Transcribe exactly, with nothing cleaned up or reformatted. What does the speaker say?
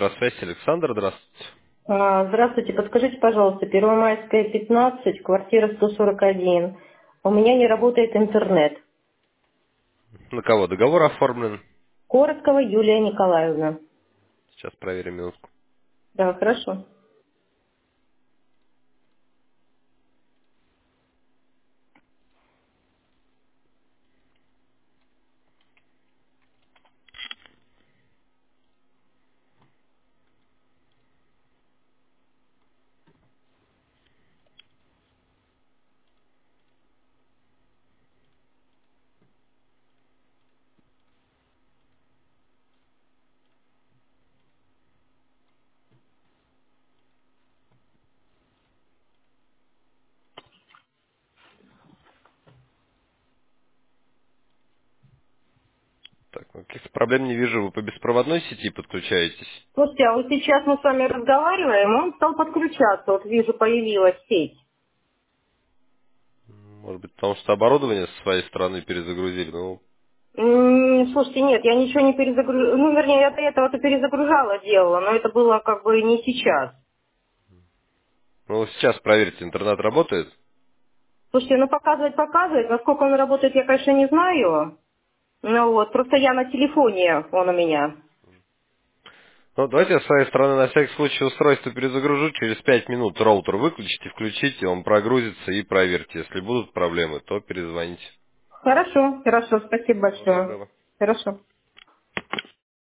Просвязь Александр, здравствуйте. А, Здравствуйте, подскажите, пожалуйста, Первомайская, пятнадцать, квартира сто сорок один. У меня не работает интернет. На кого договор оформлен? Короткова Юлия Николаевна. Сейчас проверим минутку. Да, хорошо. Так, ну, каких-то проблем не вижу. Вы по беспроводной сети подключаетесь? Слушайте, а вот сейчас мы с вами разговариваем, он стал подключаться, вот вижу, появилась сеть. Может быть, потому что оборудование со своей стороны перезагрузили? Ну, М, Слушайте, нет, я ничего не перезагружала, ну, вернее, я до этого-то перезагружала делала, но это было как бы не сейчас. ну сейчас проверьте, интернет работает? Слушайте, ну, показывать показывает, насколько он работает, я, конечно, не знаю. Ну вот, просто я на телефоне, он у меня. Ну, давайте я с своей стороны на всякий случай устройство перезагружу. Через пять минут роутер выключите, включите, он прогрузится и проверьте. Если будут проблемы, то перезвоните. Хорошо, хорошо, спасибо Всего большое. доброго. Хорошо.